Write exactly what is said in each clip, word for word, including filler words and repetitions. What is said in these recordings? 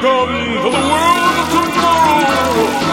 Welcome to the world of tomorrow.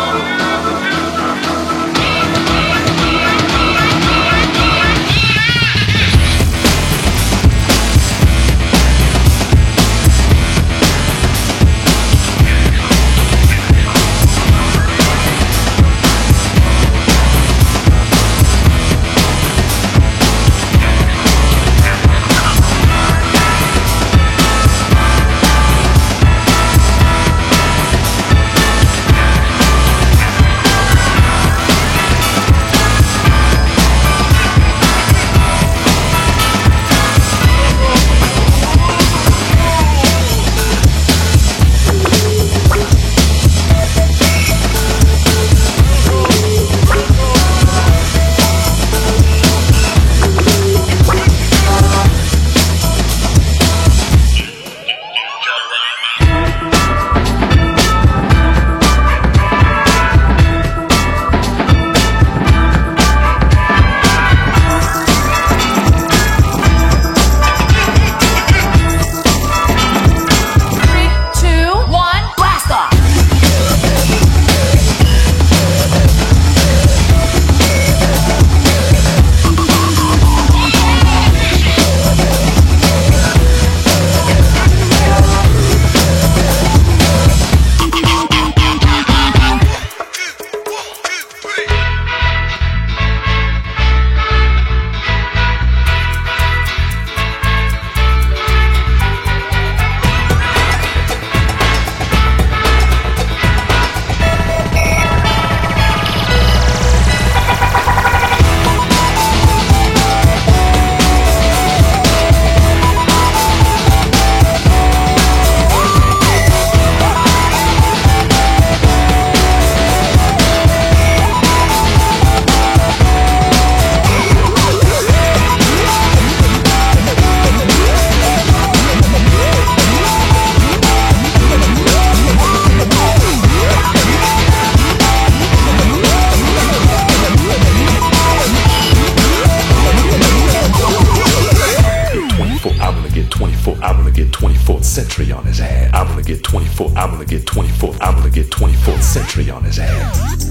I wanna get twenty-fourth century on his ass. I wanna get twenty-four. I wanna get twenty-fourth. I wanna get twenty-fourth century on his ass.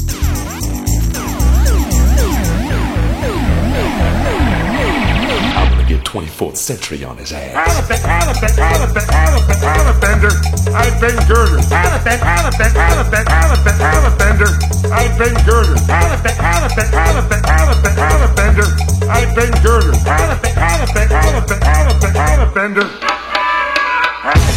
I wanna get twenty-fourth century on his ass. Alabender, I've been girder. Alabender, Alabender, Alabender, Alabender, Alabender, I've been girder. Alabender, Alabender, Alabender, Alabender, Alabender, I've been girder. Alabender, Alabender, Alabender, Alabender, Alabender.